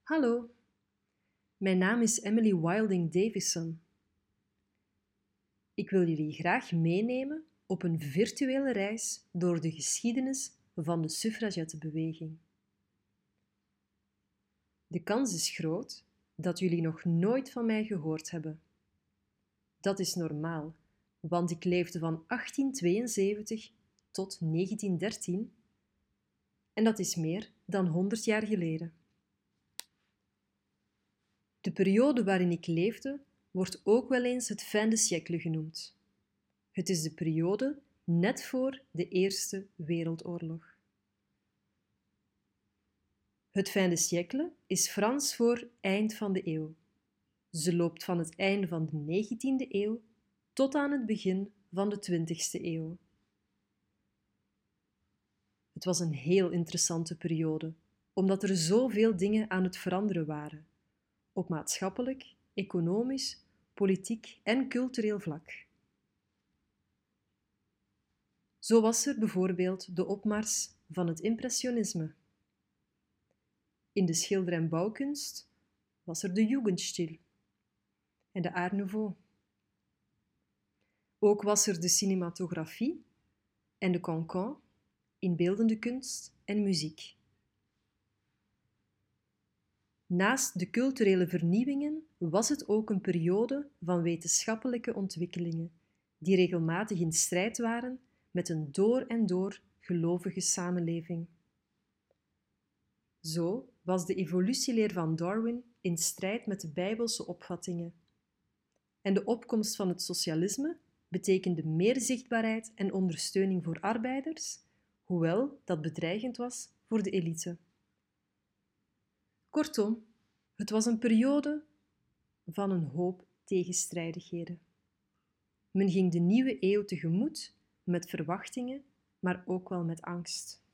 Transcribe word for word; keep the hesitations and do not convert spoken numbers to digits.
Hallo, mijn naam is Emily Wilding Davison. Ik wil jullie graag meenemen op een virtuele reis door de geschiedenis van de suffragettenbeweging. De kans is groot dat jullie nog nooit van mij gehoord hebben. Dat is normaal, want ik leefde van achttien tweeënzeventig tot negentien dertien en dat is meer dan honderd jaar geleden. De periode waarin ik leefde wordt ook wel eens het fin de siècle genoemd. Het is de periode net voor de Eerste Wereldoorlog. Het fin de siècle is Frans voor eind van de eeuw. Ze loopt van het einde van de negentiende eeuw tot aan het begin van de twintigste eeuw. Het was een heel interessante periode, omdat er zoveel dingen aan het veranderen waren, op maatschappelijk, economisch, politiek en cultureel vlak. Zo was er bijvoorbeeld de opmars van het impressionisme. In de schilder- en bouwkunst was er de Jugendstil en de Art Nouveau. Ook was er de cinematografie en de cancan in beeldende kunst en muziek. Naast de culturele vernieuwingen was het ook een periode van wetenschappelijke ontwikkelingen, die regelmatig in strijd waren met een door en door gelovige samenleving. Zo was de evolutieleer van Darwin in strijd met de Bijbelse opvattingen. En de opkomst van het socialisme betekende meer zichtbaarheid en ondersteuning voor arbeiders, hoewel dat bedreigend was voor de elite. Kortom, het was een periode van een hoop tegenstrijdigheden. Men ging de nieuwe eeuw tegemoet met verwachtingen, maar ook wel met angst.